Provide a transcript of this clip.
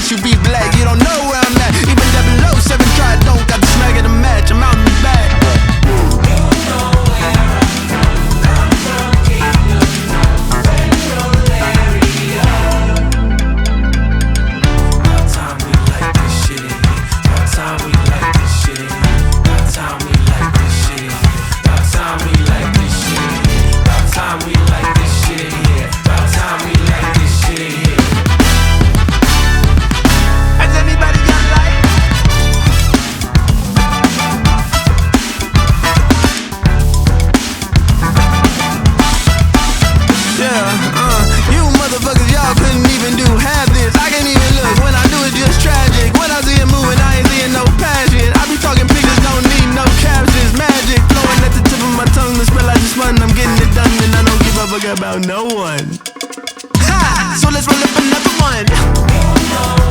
you be black. You don't know where I'm at. Even 007 tried, don't got the smack of the match. I'm out in the back. You motherfuckers, y'all couldn't even do half this. I can't even look, when I do it just tragic. When I see it moving, I ain't seeing no passion. I be talking pictures, don't need no captions. Magic flowing at the tip of my tongue, the smell like just fun. I'm getting it done and I don't give a fuck about no one. Ha! So let's roll up another one.